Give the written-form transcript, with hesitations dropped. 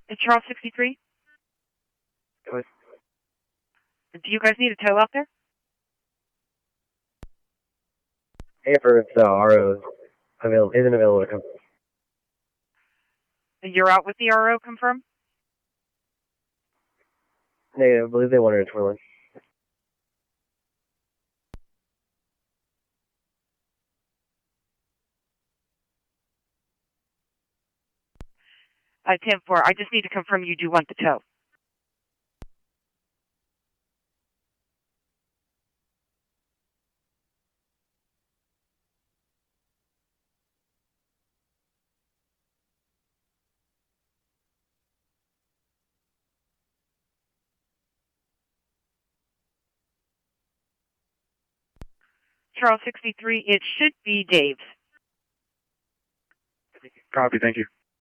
It's Charles 63. What? Do you guys need a tow out there? Hey, for if the RO isn't available to come. You're out with the RO, confirm? Negative, I believe they wanted a twirling. Tim 4, I just need to confirm you do want the tow. Charles 63, it should be Dave's. Copy, thank you.